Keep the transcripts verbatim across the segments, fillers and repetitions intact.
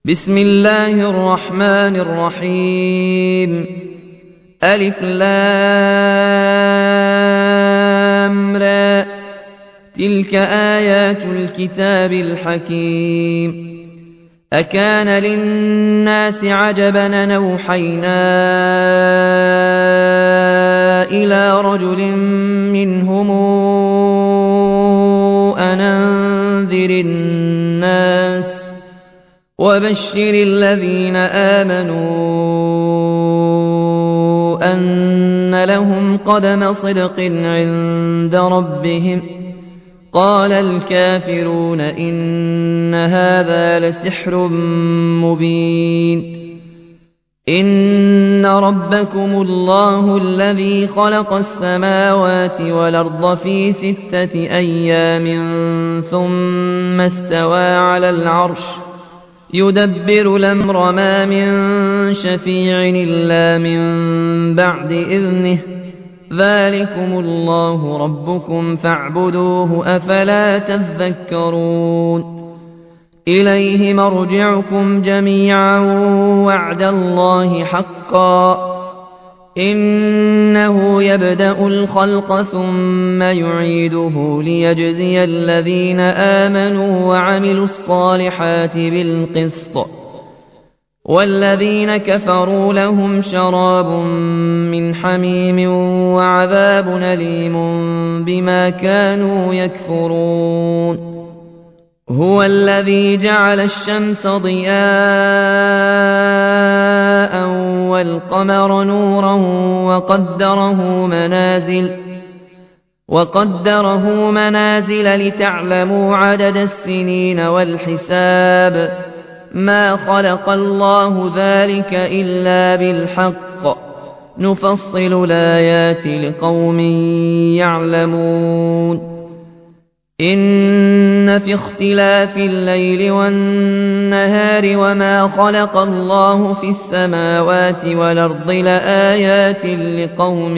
بسم الله الرحمن الرحيم. ألف لام را، تلك آيات الكتاب الحكيم. أكان للناس عجبا أن أوحينا إلى رجل منهم أن أنذر الناس وبشر الذين آمنوا أن لهم قدم صدق عند ربهم. قال الكافرون إن هذا لسحر مبين. إن ربكم الله الذي خلق السماوات والأرض في ستة أيام ثم استوى على العرش يدبر الأمر ما من شفيع إلا من بعد إذنه. ذلكم الله ربكم فاعبدوه أفلا تذكرون. إليه مرجعكم جميعا وعد الله حقا. إنه يبدأ الخلق ثم يعيده ليجزي الذين آمنوا وعملوا الصالحات بالقسط، والذين كفروا لهم شراب من حميم وعذاب أليم بما كانوا يكفرون. هو الذي جعل الشمس ضياء والقمر نورا وقدره منازل وقدره منازل لتعلموا عدد السنين والحساب. ما خلق الله ذلك إلا بالحق، نفصل الآيات لقوم يعلمون. إن في اختلاف الليل والنهار وما خلق الله في السماوات والأرض لآيات لقوم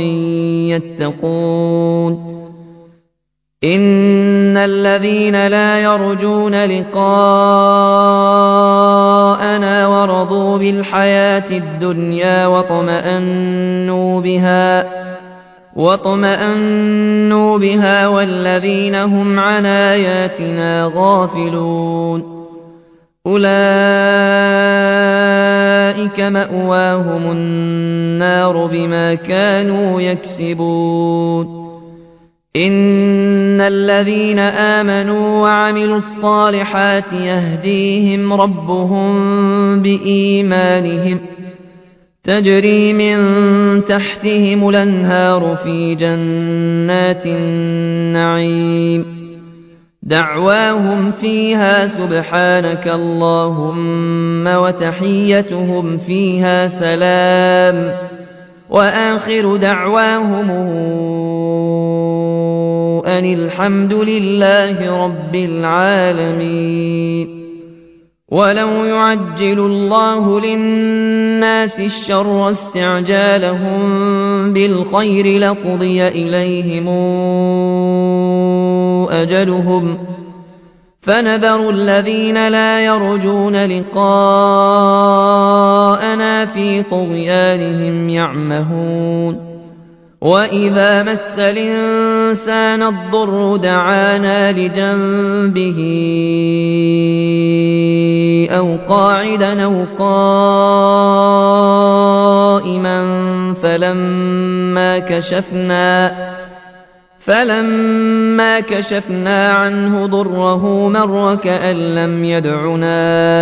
يتقون. إن الذين لا يرجون لقاءنا ورضوا بالحياة الدنيا واطمأنوا بها واطمأنوا بها والذين هم عن آياتنا غافلون أولئك مأواهم النار بما كانوا يكسبون. إن الذين آمنوا وعملوا الصالحات يهديهم ربهم بإيمانهم تجري من تحتهم الأنهار في جنات النعيم. دعواهم فيها سبحانك اللهم وتحيتهم فيها سلام، وآخر دعواهم أن الحمد لله رب العالمين. ولو يعجل الله للناس الشر استعجالهم بالخير لقضي إليهم أجلهم، فنذر الذين لا يرجون لقاءنا في طغيانهم يعمهون. وإذا مس الإنسان الضر دعانا لجنبه أو قاعدا أو قائما فلما كشفنا فلما كشفنا عنه ضره مر كأن لم يدعنا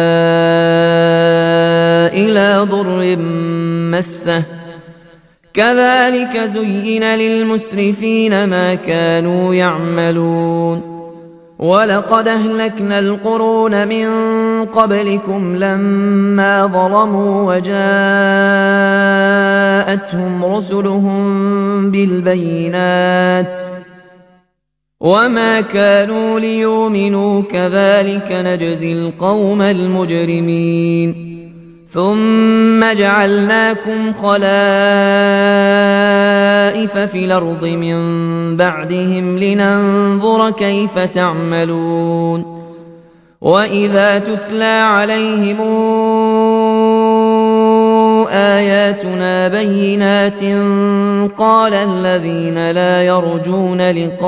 إلى ضر مسه. كذلك زين للمسرفين ما كانوا يعملون. ولقد أهلكنا القرون من قبلكم لما ظلموا وجاءتهم رسلهم بالبينات وما كانوا ليؤمنوا كذلك نجزي القوم المجرمين. ثم جعلناكم خلائف في الأرض من بعدهم لننظر كيف تعملون. وإذا تتلى عليهم آياتنا بينات قال الذين لا يرجون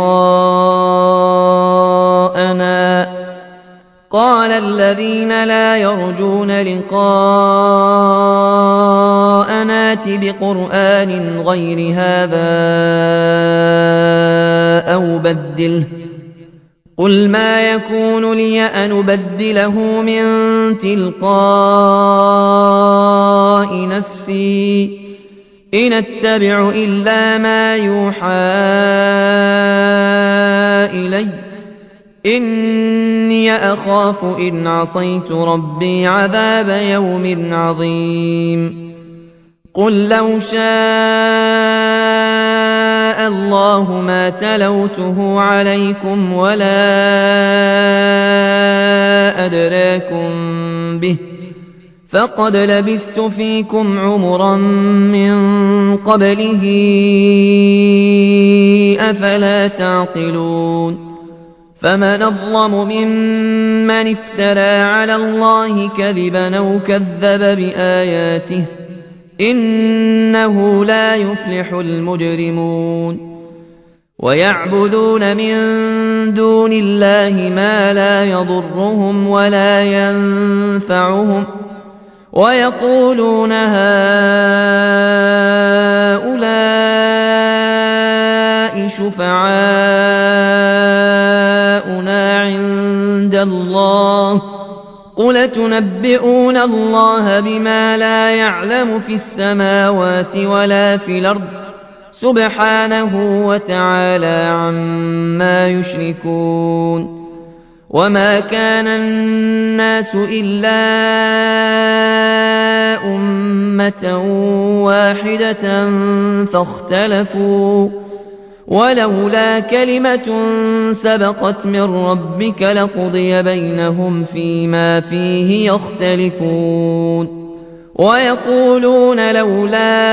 لقاءنا قال الذين لا يرجون لقاءنا ائت بقرآن غير هذا أو بدله قل ما يكون لي أن أبدله من تلقاء نفسي إن أتبع إلا ما يوحى إلي إني أخاف إن عصيت ربي عذاب يوم عظيم قل لو شاء الله ما تلوته عليكم ولا أدراكم به فقد لبثت فيكم عمرا من قبله أفلا تعقلون فمن أظلم ممن افترى على الله كذبا أو كذب بآياته إنه لا يفلح المجرمون ويعبدون من دون الله ما لا يضرهم ولا ينفعهم ويقولون هؤلاء شفعاؤنا عند الله قل تنبئون الله بما لا يعلم في السماوات ولا في الأرض سبحانه وتعالى عما يشركون وما كان الناس إلا أمة واحدة فاختلفوا ولولا كلمة سبقت من ربك لقضي بينهم فيما فيه يختلفون ويقولون لولا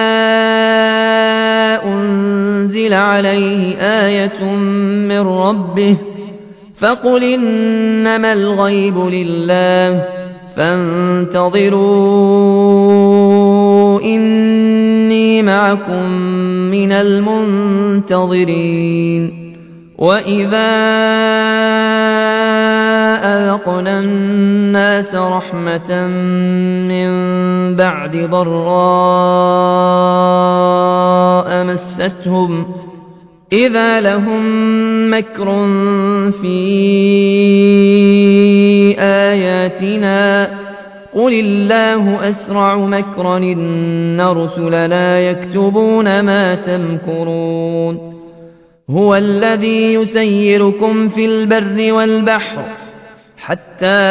أنزل عليه آية من ربه فقل إنما الغيب لله فانتظروا إني معكم من المنتظرين وإذا أذقنا الناس رحمة من بعد ضراء مستهم إذا لهم مكر في آياتنا قل الله أسرع مكرا إن رسلنا يكتبون ما تمكرون هو الذي يسيركم في البر والبحر حتى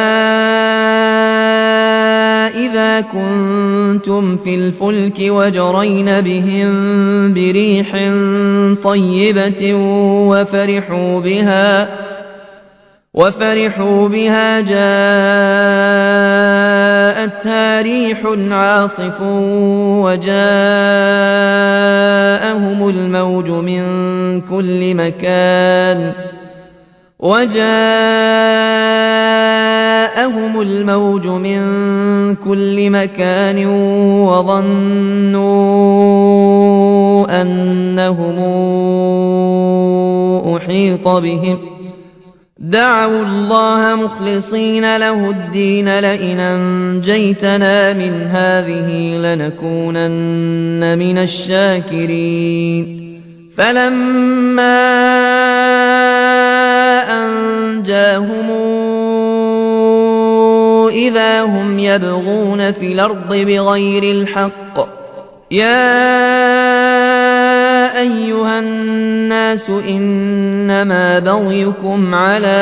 إذا كنتم في الفلك وجرين بهم بريح طيبة وفرحوا بها وفرحوا بها جاءتها ريح عاصف وجاءهم الموج من كل مكان وجاءهم الموج من كل مكان وظنوا أنهم أحيط بهم دعوا الله مخلصين له الدين لئن أنجيتنا من هذه لنكونن من الشاكرين فلما أنجاهم إذا هم يبغون في الأرض بغير الحق يا أيها الناس إنما بغيكم على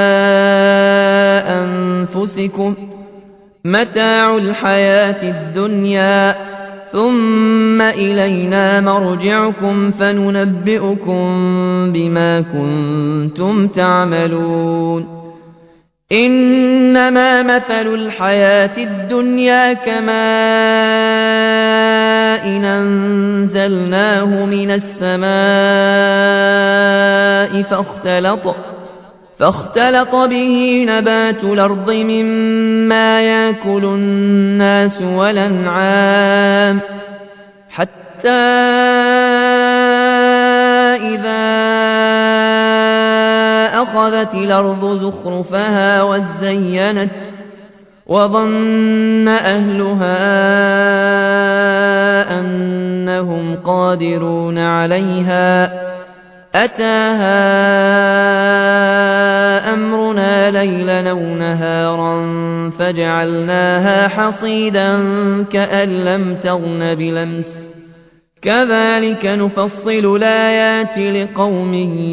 أنفسكم متاع الحياة الدنيا ثم إلينا مرجعكم فننبئكم بما كنتم تعملون إنما مثل الحياة الدنيا كماء أنزلناه من السماء فاختلط فاختلط به نبات الأرض مما يأكل الناس والأنعام حتى إذا أخذت الأرض زخرفها وزينت وظن أهلها أنهم قادرون عليها أتاها أمرنا ليلا أو نهارا فجعلناها حصيدا كأن لم تغن بلمس كذلك نفصل الآيات لقوم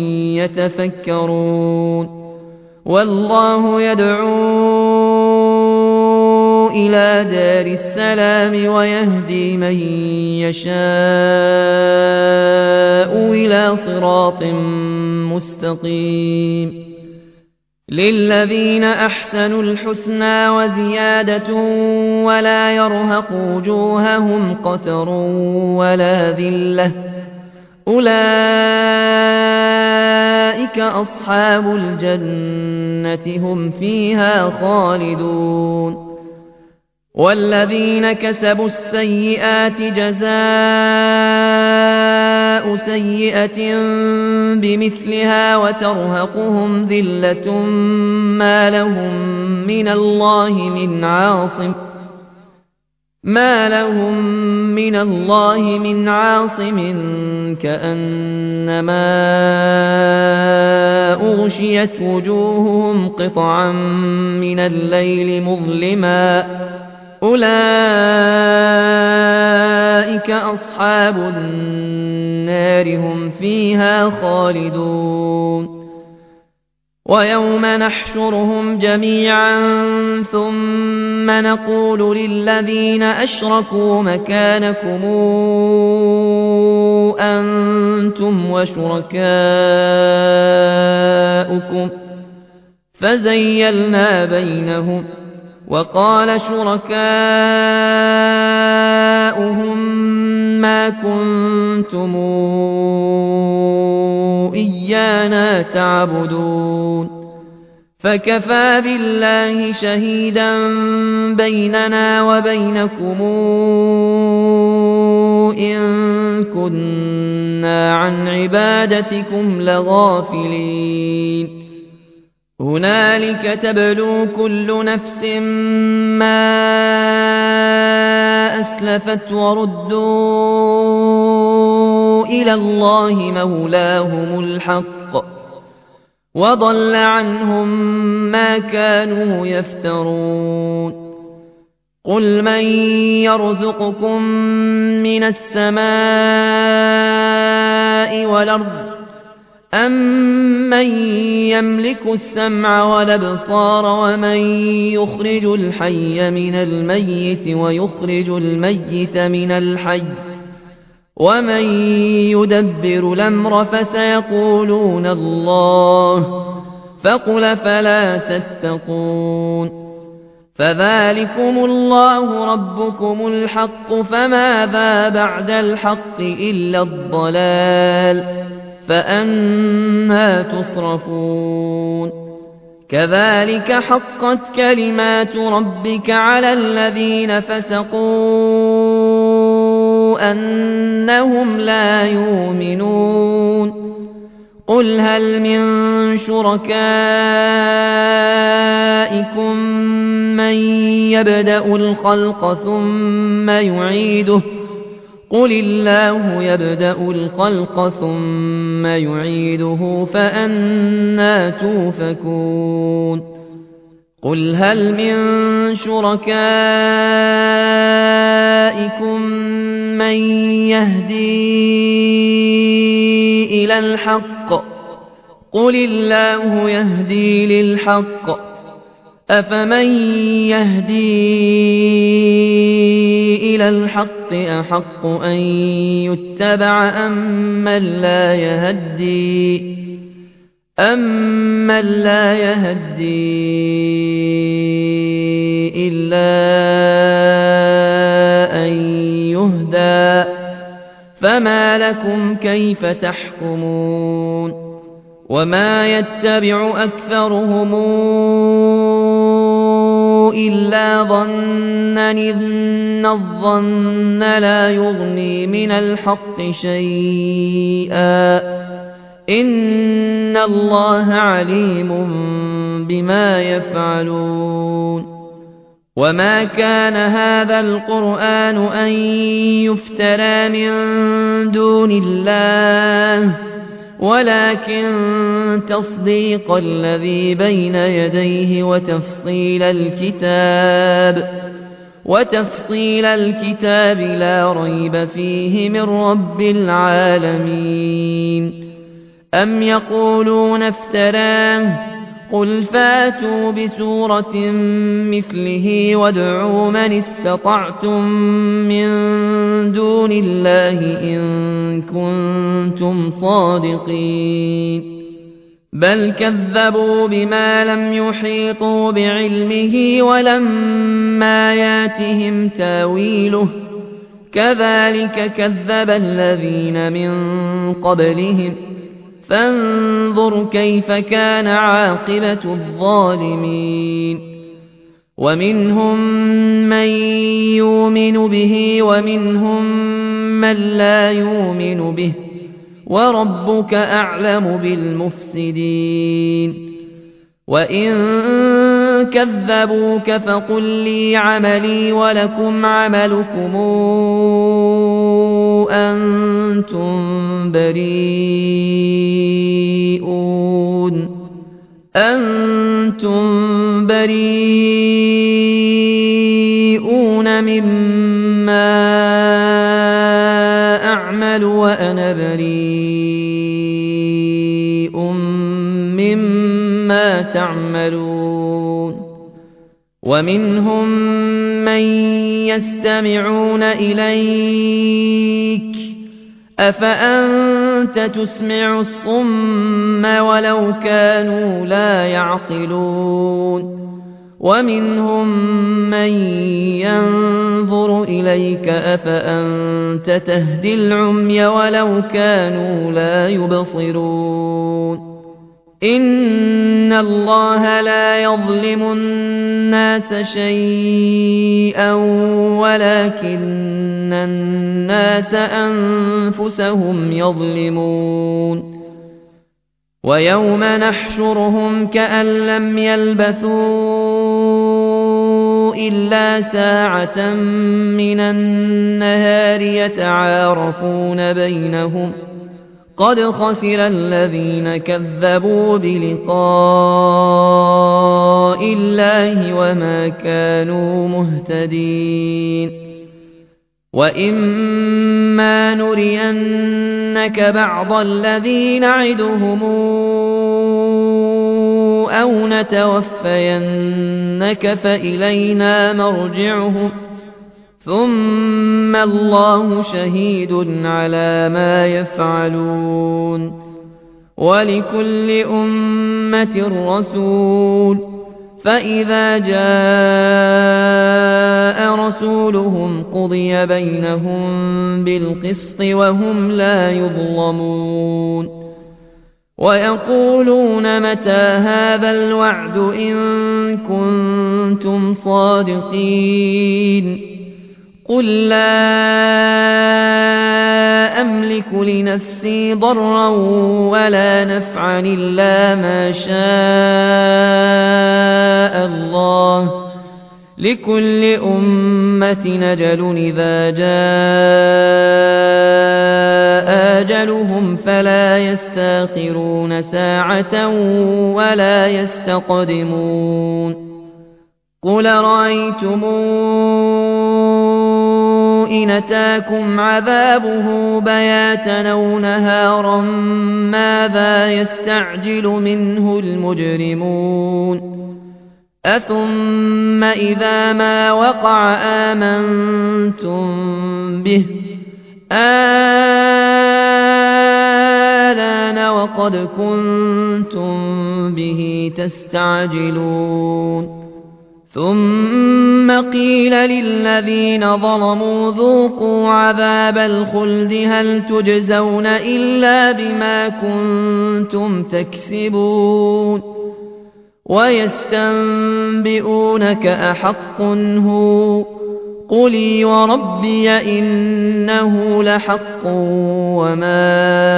يتفكرون والله يدعو إلى دار السلام ويهدي من يشاء إلى صراط مستقيم للذين أحسنوا الحسنى وزيادة ولا يرهق وجوههم قتر ولا ذلة أولئك أصحاب الجنة هم فيها خالدون والذين كسبوا السيئات جزاء سيئة بمثلها وترهقهم ذلة ما لهم من الله من عاصم ما لهم من الله من عاصم كأنما أغشيت وجوههم قطعا من الليل مظلما أولئك أصحاب النار هم فيها خالدون ويوم نحشرهم جميعا ثم نقول للذين أشركوا مكانكم أنتم وشركاؤكم فزيلنا بينهم وقال شركاؤهم ما كنتم إيانا تعبدون فكفى بالله شهيدا بيننا وبينكم إن كنا عن عبادتكم لغافلين هنالك تبلو كل نفس ما أسلفت وردوا إلى الله مولاهم الحق وضل عنهم ما كانوا يفترون قل من يرزقكم من السماء والأرض أمن يملك السمع والأبصار ومن يخرج الحي من الميت ويخرج الميت من الحي ومن يدبر الأمر فسيقولون الله فقل فلا تتقون فذلكم الله ربكم الحق فماذا بعد الحق إلا الضلال فأنى تصرفون كذلك حقت كلمات ربك على الذين فسقوا أنهم لا يؤمنون قل هل من شركائكم من يبدأ الخلق ثم يعيده قل الله يبدأ الخلق ثم يعيده فأنى توفكون قل هل من شركائكم من يهدي إلى الحق قل الله يهدي للحق أفمن يهدي إلى الحق أحق أن يتبع أمن لا يهدي أمن لا يهدي إلا أن يهدى فما لكم كيف تحكمون وما يتبع أكثرهم إلا ظنا إن الظن لا يغني من الحق شيئا إن الله عليم بما يفعلون وما كان هذا القرآن أن يفترى من دون الله ولكن تصديق الذي بين يديه وتفصيل الكتاب وتفصيل الكتاب لا ريب فيه من رب العالمين أم يقولون افتراه قل فاتوا بسورة مثله وادعوا من استطعتم من دون الله إن كنتم صادقين بل كذبوا بما لم يحيطوا بعلمه ولما ياتهم تاويله كذلك كذب الذين من قبلهم فانظر كيف كان عاقبة الظالمين ومنهم من يؤمن به ومنهم من لا يؤمن به وربك أعلم بالمفسدين وإن كذبوك فقل لي عملي ولكم عملكم أنتم بريئون أنتم بريئون مما أعمل وأنا بريء مما تعملون ومنهم من يستمعون إليك أفأنت تسمع الصم ولو كانوا لا يعقلون ومنهم من ينظر إليك أفأنت تهدي العمي ولو كانوا لا يبصرون إن الله لا يظلم الناس شيئا ولكن الناس أنفسهم يظلمون ويوم نحشرهم كأن لم يلبثوا إلا ساعة من النهار يتعارفون بينهم قد خسر الذين كذبوا بلقاء الله وما كانوا مهتدين وإما نرينك بعض الذي نعدهم أو نتوفينك فإلينا مرجعهم ثم الله شهيد على ما يفعلون ولكل أمة رسول فإذا جاء رسولهم قضي بينهم بالقسط وهم لا يظلمون ويقولون متى هذا الوعد إن كنتم صادقين قل لا أملك لنفسي ضرا ولا نفعا إلا ما شاء الله لكل أمة أجل إذا جاء أجلهم فلا يستأخرون ساعة ولا يستقدمون قل رأيتم إن أتاكم عذابه بياتا أو نهارا ماذا يستعجل منه المجرمون أثم إذا ما وقع آمنتم به آلان وقد كنتم به تستعجلون ثم قيل للذين ظلموا ذوقوا عذاب الخلد هل تجزون إلا بما كنتم تكسبون ويستنبئونك أحق هو قل وربي إنه لحق وما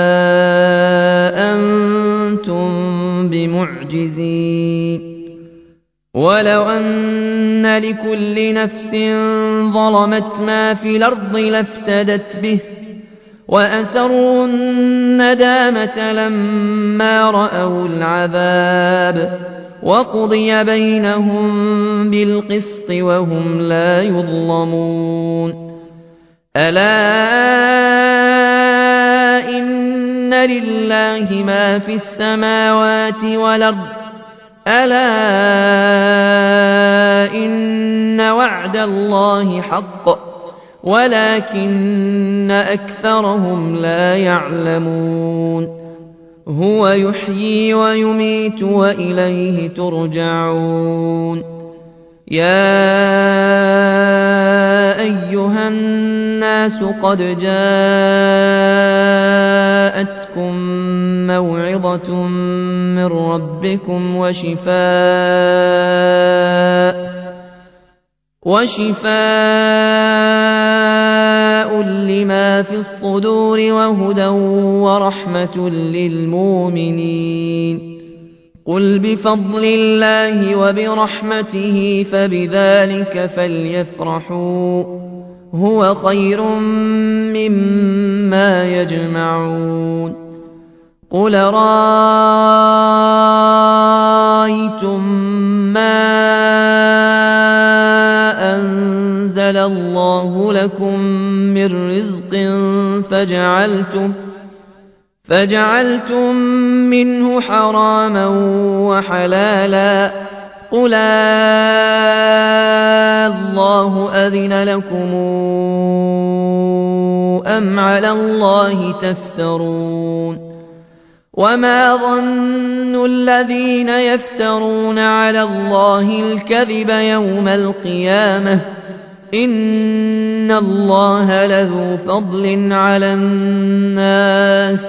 أنتم بمعجزين ولو أن لكل نفس ظلمت ما في الأرض لافتدت به وأسروا الندامة لما رأوا العذاب وقضي بينهم بالقسط وهم لا يظلمون ألا إن لله ما في السماوات والأرض ألا إن وعد الله حق ولكن أكثرهم لا يعلمون هو يحيي ويميت وإليه ترجعون يا أيها الناس قد جاءتكم موعظة من ربكم وشفاء وشفاء لما في الصدور وهدى ورحمة للمؤمنين قل بفضل الله وبرحمته فبذلك فليفرحوا هو خير مما يجمعون قل رأيتم ما أنزل الله لكم من رزق فجعلتم فجعلتم منه حراما وحلالا قل الله أذن لكم أم على الله تفترون وما ظن الذين يفترون على الله الكذب يوم القيامة إن الله لذو فضل على الناس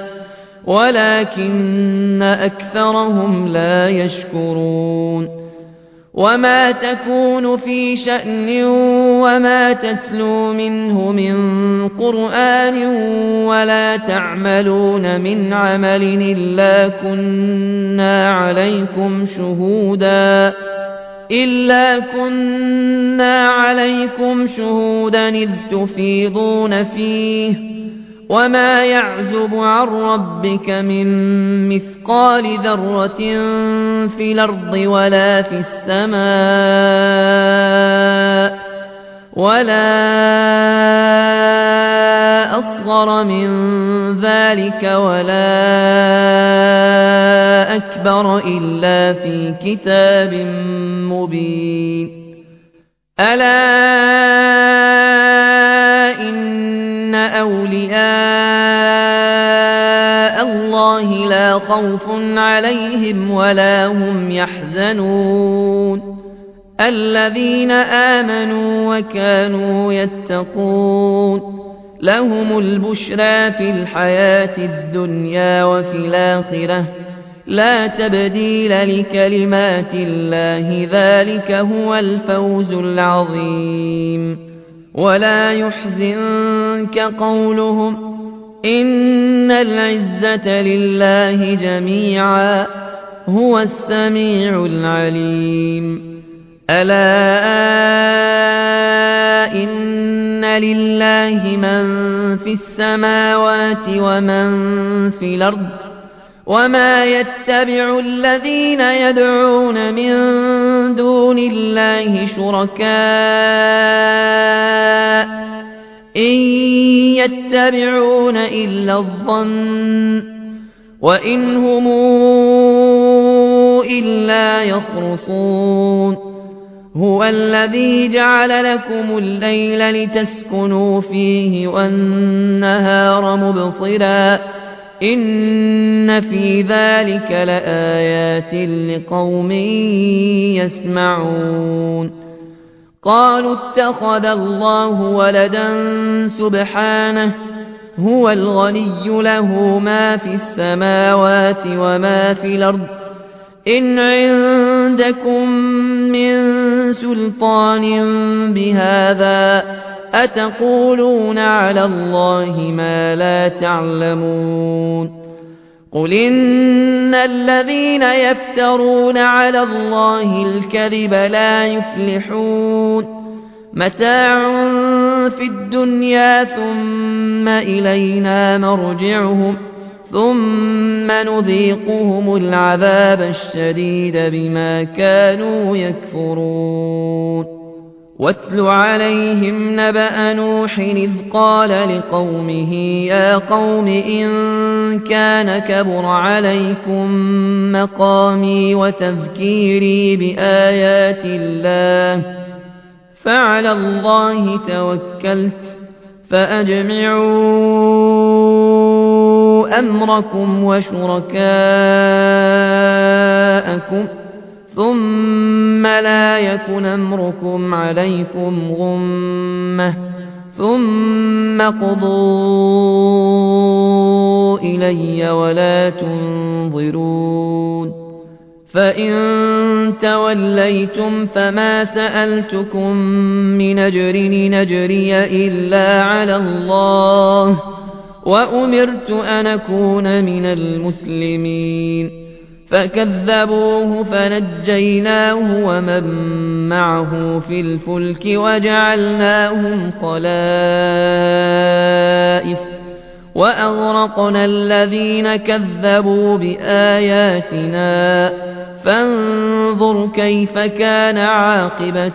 ولكن أكثرهم لا يشكرون وما تكون في شأن وما تتلو منه من قرآن ولا تعملون من عمل إلا كنا عليكم شهودا إلا كنا عليكم شهودا إذ تفيضون فيه وما يعزب عن ربك من مثقال ذرة في الأرض ولا في السماء ولا أصغر من ذلك ولا أكبر إلا في كتاب مبين ألا إن أولياء الله لا خوف عليهم ولا هم يحزنون الذين آمنوا وكانوا يتقون لهم البشرى في الحياة الدنيا وفي الآخرة لا تبديل لكلمات الله ذلك هو الفوز العظيم ولا يحزنك قولهم إن العزة لله جميعا هو السميع العليم ألا إن لله من في السماوات ومن في الأرض وما يتبع الذين يدعون من دون الله شركاء إن يتبعون إلا الظن وإن هم إلا يخرصون هو الذي جعل لكم الليل لتسكنوا فيه والنهار مبصرا إن في ذلك لآيات لقوم يسمعون قالوا اتخذ الله ولدا سبحانه هو الغني له ما في السماوات وما في الأرض إن عندكم من سلطان بهذا أتقولون على الله ما لا تعلمون قل إن الذين يفترون على الله الكذب لا يفلحون متاع في الدنيا ثم إلينا مرجعهم ثم نذيقهم العذاب الشديد بما كانوا يكفرون واتل عليهم نبأ نوح إذ قال لقومه يا قوم إن كان كبر عليكم مقامي وتذكيري بآيات الله فعلى الله توكلت فأجمعوا أمركم وشركاءكم ثم لا يكن أمركم عليكم غمة ثم قضوا إلي ولا تنظرون فإن توليتم فما سألتكم من أجر نجري إلا على الله وأمرت أن أكون من المسلمين فكذبوه فنجيناه ومن معه في الفلك وجعلناهم خلائف وأغرقنا الذين كذبوا بآياتنا فانظر كيف كان عاقبة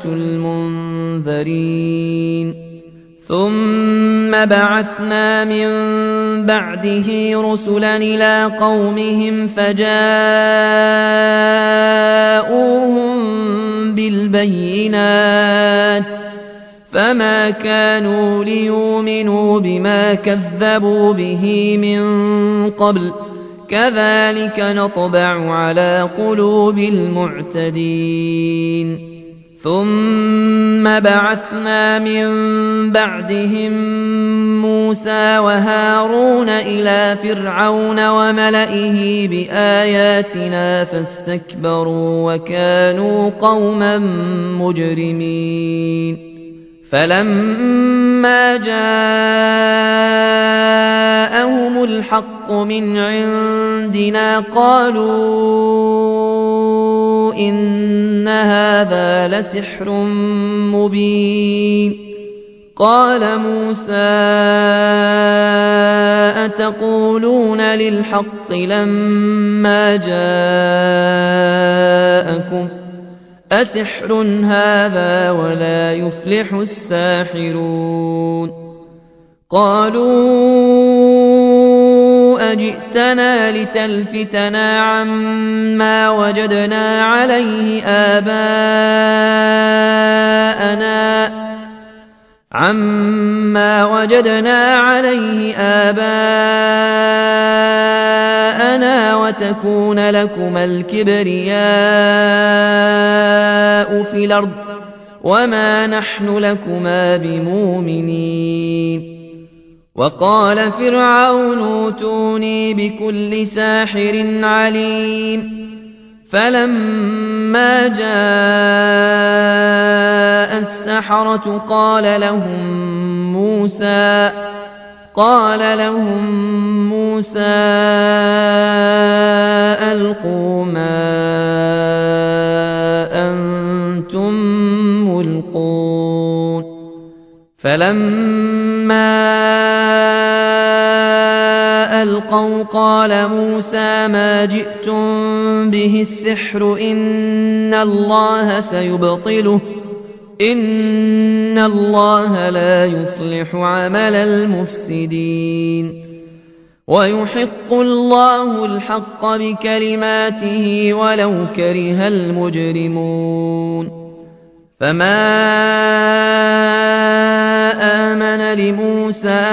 المنذرين ثم بعثنا من بعده رسلا إلى قومهم فجاءوهم بالبينات فما كانوا ليؤمنوا بما كذبوا به من قبل كذلك نطبع على قلوب المعتدين ثم بعثنا من بعدهم موسى وهارون إلى فرعون وملئه بآياتنا فاستكبروا وكانوا قوما مجرمين فلما جاءهم الحق من عندنا قالوا إن هذا لسحر مبين قال موسى أتقولون للحق لما جاءكم أسحر هذا ولا يفلح الساحرون قالوا أجئتنا لتلفتنا عما وجدنا عليه آباءنا عما وجدنا عليه آباءنا وتكون لكما الكبرياء في الأرض وما نحن لكما بمؤمنين وقال فرعون ائتوني بكل ساحر عليم فلما جاء السحرة قال لهم موسى قال لهم موسى ألقوا ما أنتم ملقون فلما ألقوا قال موسى ما جئتم به السحر إن الله سيبطله إن الله لا يصلح عمل المفسدين ويحق الله الحق بكلماته ولو كره المجرمون فما آمن لموسى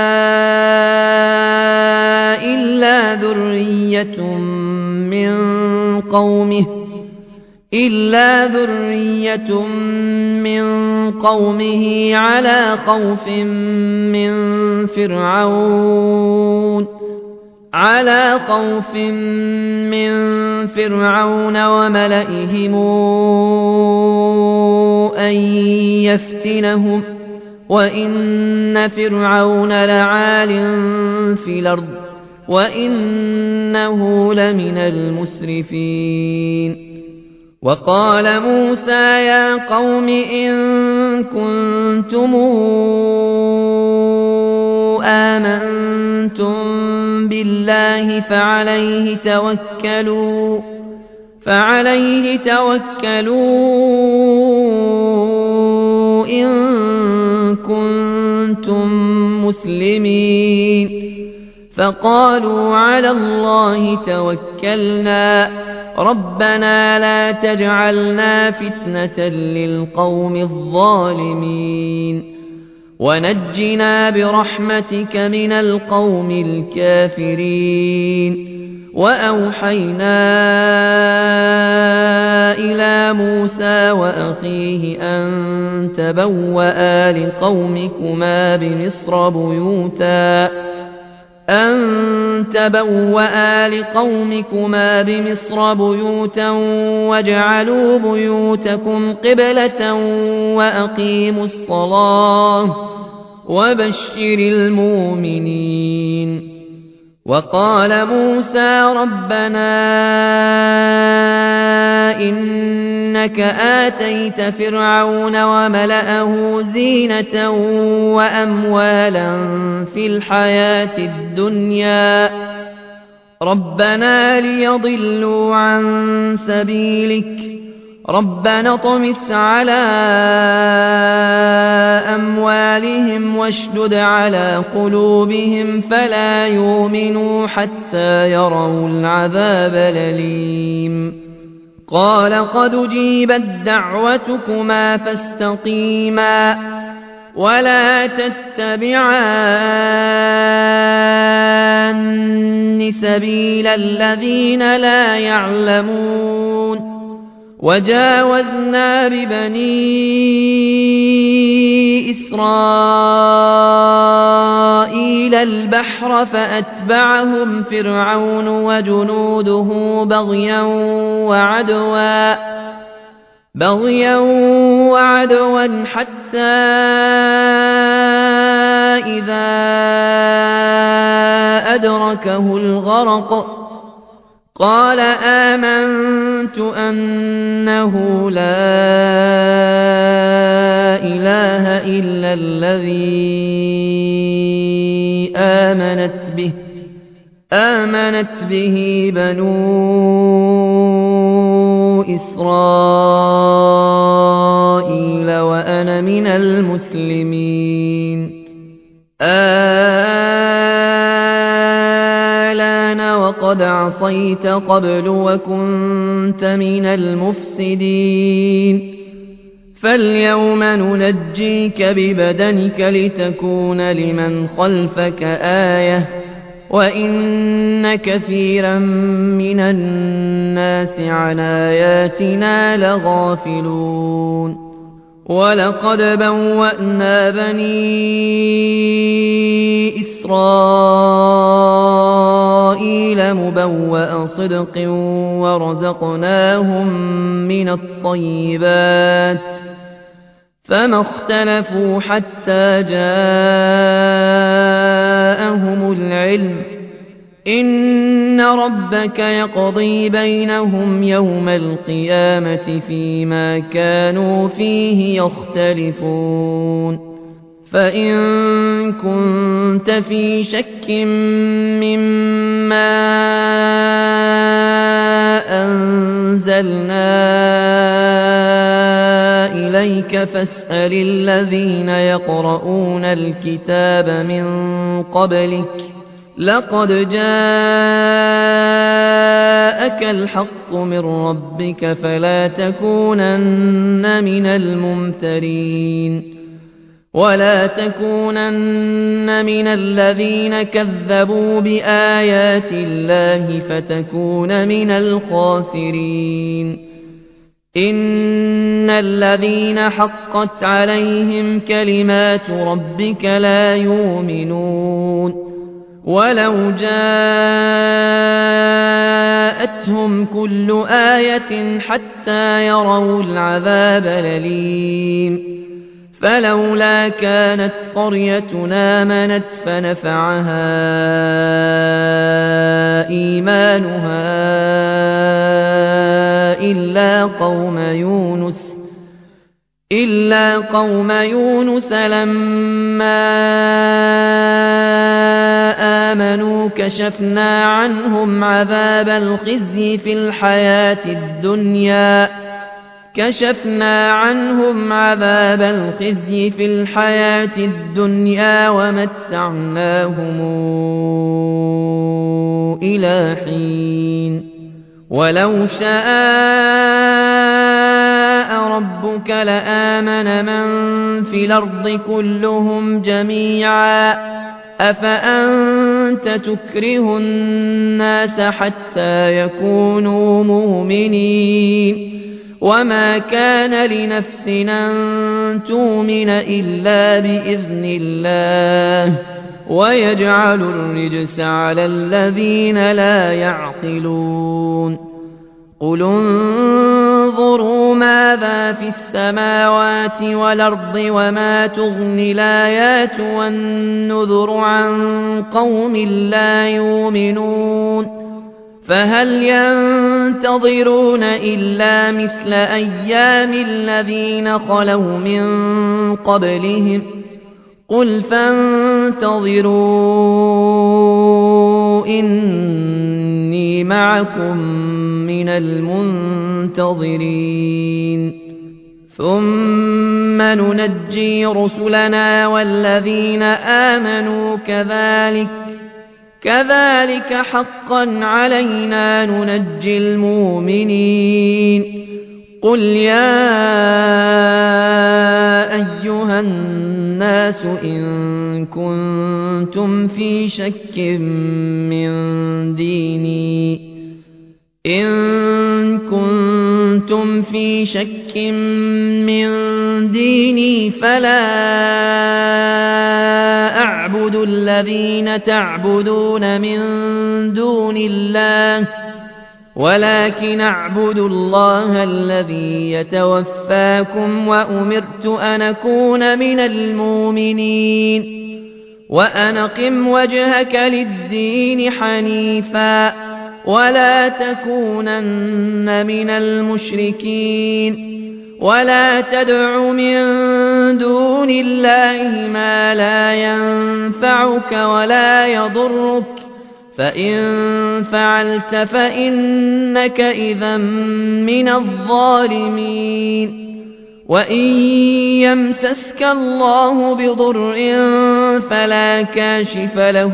إلا ذرية من قومه إلا ذرية من قومه على خوف من فرعون على خوف من فرعون وملئهم أن يفتنهم وإن فرعون لعال في الأرض وإنه لمن المسرفين. وقال موسى يا قوم إن كنتم آمنتم بالله فعليه توكلوا فعليه توكلوا إن كنتم مسلمين. فقالوا على الله توكلنا ربنا لا تجعلنا فتنة للقوم الظالمين ونجنا برحمتك من القوم الكافرين. وأوحينا إلى موسى وأخيه أن تبوأ لقومكما بمصر بيوتا أن تبوأ لقومكما بمصر بيوتا واجعلوا بيوتكم قبلة وأقيموا الصلاة وبشر المؤمنين. وقال موسى ربنا إنك آتيت فرعون وملأه زينة وأموالا في الحياة الدنيا ربنا ليضلوا عن سبيلك ربنا اطمس على أموالهم واشدد على قلوبهم فلا يؤمنوا حتى يروا العذاب الأليم. قال قد أجيبت دعوتكما فاستقيما ولا تتبعان سبيل الذين لا يعلمون. وجاوزنا ببني إسرائيل البحر فأتبعهم فرعون وجنوده بغيا وعدوا بغيا وعدوا حتى إذا أدركه الغرق قال آمنت أنه لا إله إلا الذي آمنت به آمنت به بنو إسرائيل وأنا من المسلمين. آلان وقد عصيت قبل وكنت من المفسدين فاليوم ننجيك ببدنك لتكون لمن خلفك آية وإن كثيرا من الناس عن آياتنا لغافلون. ولقد بوأنا بني إسرائيل مبوأ صدق ورزقناهم من الطيبات فما اختلفوا حتى جاءهم العلم إن ربك يقضي بينهم يوم القيامة فيما كانوا فيه يختلفون. فإن كنت في شك مما أنزلنا إليك فاسأل الذين يقرؤون الكتاب من قبلك لقد جاءك الحق من ربك فلا تكونن من الممترين ولا تكونن من الذين كذبوا بآيات الله فتكون من الخاسرين. إن الذين حقت عليهم كلمات ربك لا يؤمنون ولو جاءتهم كل آية حتى يروا العذاب الأليم فلولا كانت قريتنا آمنت فنفعها إيمانها إلا قوم يونس إلا قوم يونس لما آمنوا كشفنا عنهم عذاب الخزي في الحياة الدنيا كشفنا عنهم عذاب الخزي في الحياة الدنيا ومتعناهم إلى حين ولو شاء ربك لآمن من في الأرض كلهم جميعا أفأنت تكره الناس حتى يكونوا مؤمنين وما كان لنفس أن تؤمن إلا بإذن الله ويجعل الرجس على الذين لا يعقلون قل انظروا ماذا في السماوات والأرض وما تغني الآيات والنذر عن قوم لا يؤمنون فهل ينتظرون إلا مثل أيام الذين خلوا من قبلهم قل فانتظروا إني معكم من المنتظرين ثم ننجي رسلنا والذين آمنوا كذلك كذلك حقا علينا ننجي المؤمنين قل يا أيها الناس إن كنتم في شك من ديني إن كنتم في شك من ديني فلا أعبد الذين تعبدون من دون الله ولكن أعبد الله الذي يتوفاكم وأمرت أن أكون من المؤمنين وأن أقم وجهك للدين حنيفا ولا تكونن من المشركين ولا تدع من دون الله ما لا ينفعك ولا يضرك فإن فعلت فإنك إذا من الظالمين وإن يمسسك الله بضر فلا كاشف له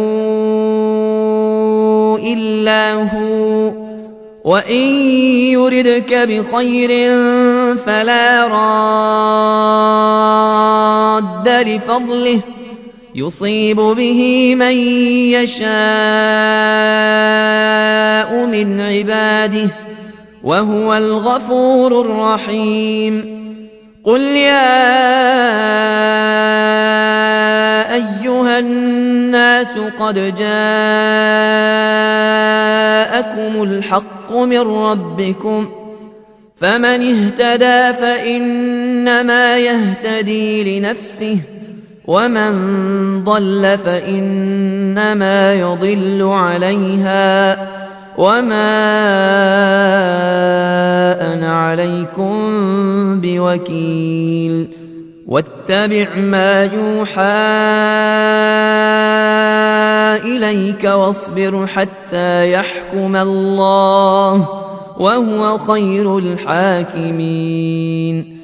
إلا هو وإن يردك بخير فلا راد لفضله يصيب به من يشاء من عباده وهو الغفور الرحيم قل يا أيها الناس قد جاءكم الحق من ربكم فمن اهتدى فإنما يهتدي لنفسه ومن ضل فإنما يضل عليها وما أنا عليكم بوكيل واتبع ما يوحى إليك واصبر حتى يحكم الله وهو خير الحاكمين